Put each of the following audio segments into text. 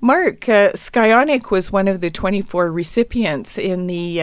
Mark, Skyonic was one of the 24 recipients in the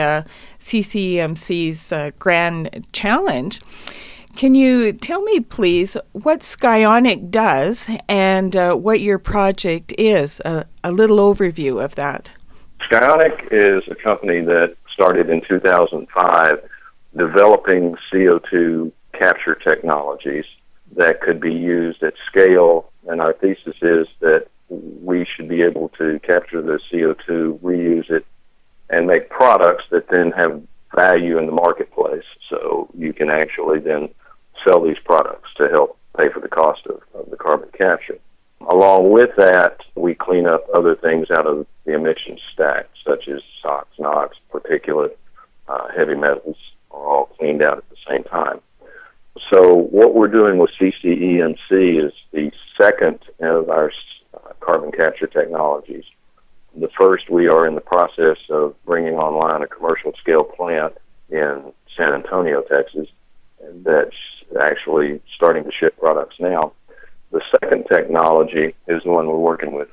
CCEMC's Grand Challenge. Can you tell me, please, what Skyonic does and what your project is? A little overview of that. Skyonic is a company that started in 2005 developing CO2 capture technologies that could be used at scale, and our thesis is that we should be able to capture the CO2, reuse it, and make products that then have value in the marketplace. So you can actually then sell these products to help pay for the cost of the carbon capture. Along with that, we clean up other things out of the emissions stack, such as SOx, NOx, particulate, heavy metals, are all cleaned out at the same time. So what we're doing with CCEMC is the second of our carbon capture technologies. The first, we are in the process of bringing online a commercial scale plant in San Antonio, Texas, and that's actually starting to ship products now. The second technology is the one we're working with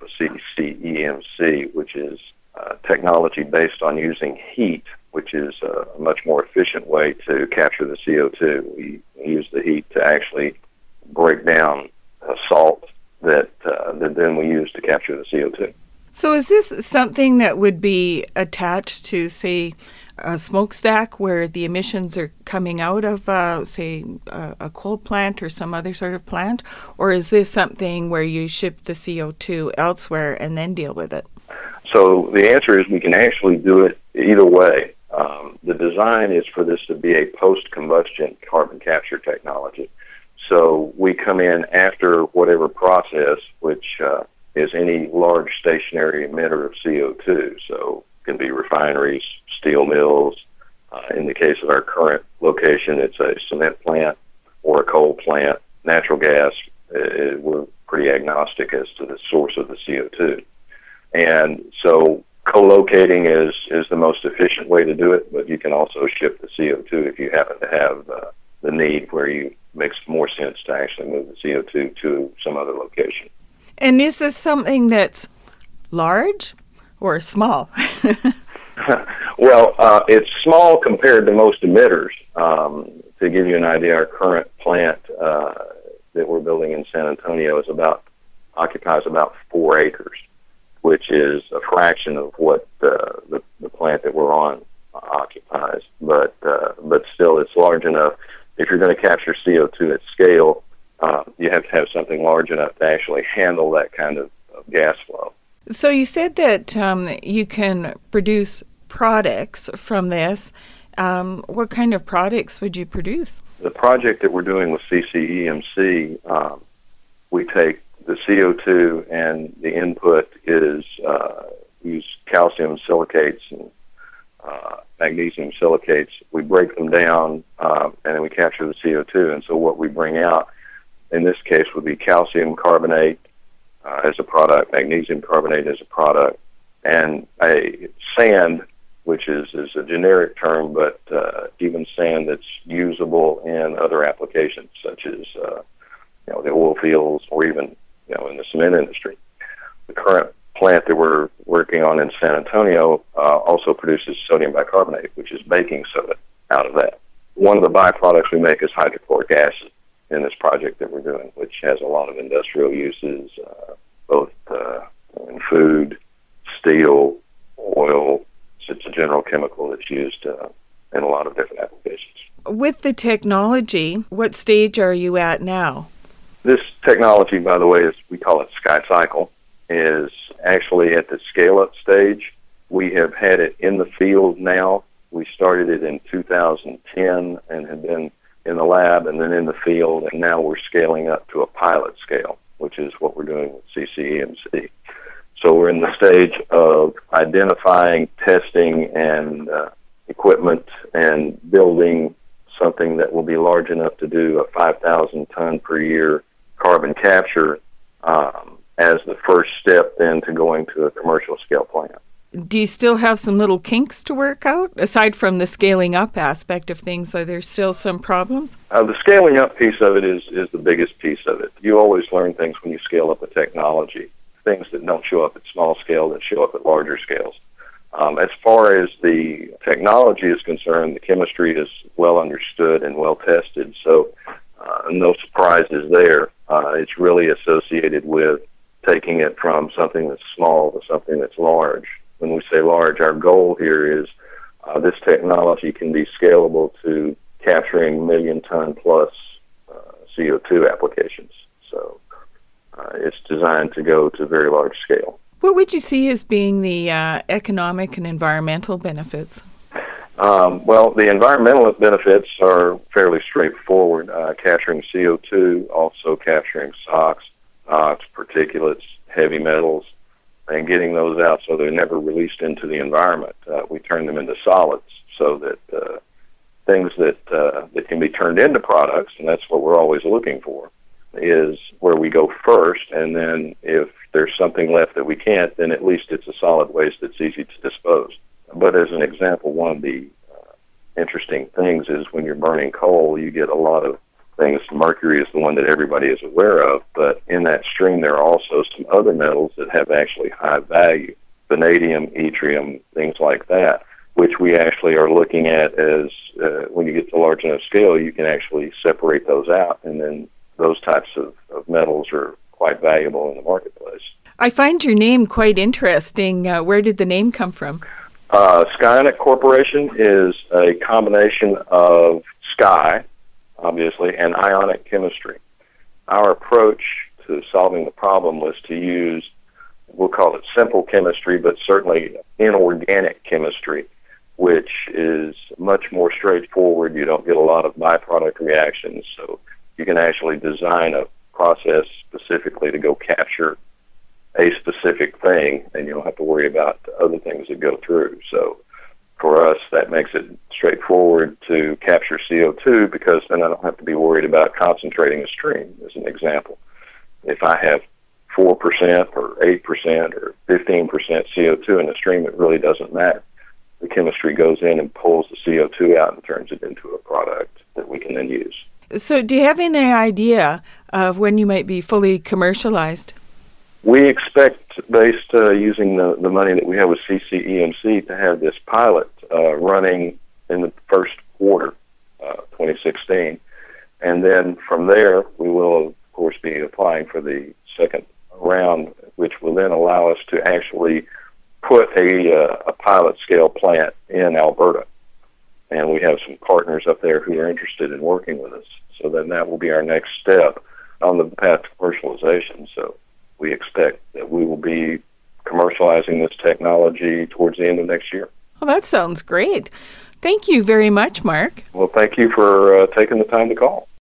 CCEMC, which is technology based on using heat, which is a much more efficient way to capture the CO2. We use the heat to actually break down salt that then we use to capture the CO2. So is this something that would be attached to, say, a smokestack where the emissions are coming out of, say, a coal plant or some other sort of plant? Or is this something where you ship the CO2 elsewhere and then deal with it? So the answer is we can actually do it either way. The design is for this to be a post-combustion carbon capture technology. So we come in after whatever process, which is any large stationary emitter of CO2. So it can be refineries, steel mills. In the case of our current location, it's a cement plant or a coal plant. Natural gas, we're pretty agnostic as to the source of the CO2. And so co-locating is the most efficient way to do it, but you can also ship the CO2 if you happen to have the need where you makes more sense to actually move the CO2 to some other location. And is this something that's large or small? Well, it's small compared to most emitters. To give you an idea, our current plant that we're building in San Antonio occupies about 4 acres, which is a fraction of what the plant that we're on occupies. But still, it's large enough. If you're going to capture CO2 at scale, you have to have something large enough to actually handle that kind of gas flow. So you said that you can produce products from this. What kind of products would you produce? The project that we're doing with CCEMC, we take the CO2 and the input is use calcium silicates and magnesium silicates. We break them down and then we capture the CO2. And so what we bring out in this case would be calcium carbonate as a product, magnesium carbonate as a product, and a sand, which is a generic term, but even sand that's usable in other applications such as the oil fields or even in the cement industry. The current plant that we're working on in San Antonio also produces sodium bicarbonate, which is baking soda out of that. One of the byproducts we make is hydrochloric acid in this project that we're doing, which has a lot of industrial uses, both in food, steel, oil. It's a general chemical that's used in a lot of different applications. With the technology, what stage are you at now? This technology, by the way, we call it SkyCycle, is actually at the scale-up stage. We have had it in the field now. We started it in 2010 and have been in the lab and then in the field, and now we're scaling up to a pilot scale, which is what we're doing with CCEMC. So we're in the stage of identifying, testing, and equipment and building something that will be large enough to do a 5,000 ton per year carbon capture as the first step then to going to a commercial scale plant. Do you still have some little kinks to work out? Aside from the scaling up aspect of things, are there still some problems? The scaling up piece of it is the biggest piece of it. You always learn things when you scale up a technology. things that don't show up at small scale that show up at larger scales. As far as the technology is concerned, the chemistry is well understood and well tested, so no surprises there. It's really associated with taking it from something that's small to something that's large. When we say large, our goal here is this technology can be scalable to capturing million-ton plus CO2 applications. So it's designed to go to very large scale. What would you see as being the economic and environmental benefits? Well, the environmental benefits are fairly straightforward. Capturing CO2, also capturing SOx, particulates, heavy metals, and getting those out so they're never released into the environment. We turn them into solids so that things that can be turned into products, and that's what we're always looking for, is where we go first, and then if there's something left that we can't, then at least it's a solid waste that's easy to dispose. But as an example, one of the interesting things is when you're burning coal, you get a lot of things. Mercury is the one that everybody is aware of, but in that stream there are also some other metals that have actually high value, vanadium, yttrium, things like that, which we actually are looking at as when you get to large enough scale, you can actually separate those out, and then those types of metals are quite valuable in the marketplace. I find your name quite interesting. Where did the name come from? Skynet Corporation is a combination of sky, obviously, and ionic chemistry. Our approach to solving the problem was to use, we'll call it simple chemistry, but certainly inorganic chemistry, which is much more straightforward. You don't get a lot of byproduct reactions, so you can actually design a process specifically to go capture a specific thing, and you don't have to worry about the other things that go through. So for us, that makes it straightforward to capture CO2 because then I don't have to be worried about concentrating a stream, as an example. If I have 4% or 8% or 15% CO2 in a stream, it really doesn't matter. The chemistry goes in and pulls the CO2 out and turns it into a product that we can then use. So do you have any idea of when you might be fully commercialized? We expect, based using the money that we have with CCEMC, to have this pilot running in the first quarter, 2016. And then from there, we will, of course, be applying for the second round, which will then allow us to actually put a pilot scale plant in Alberta. And we have some partners up there who are interested in working with us. So then that will be our next step on the path to commercialization. So we expect that we will be commercializing this technology towards the end of next year. Well, that sounds great. Thank you very much, Mark. Well, thank you for taking the time to call.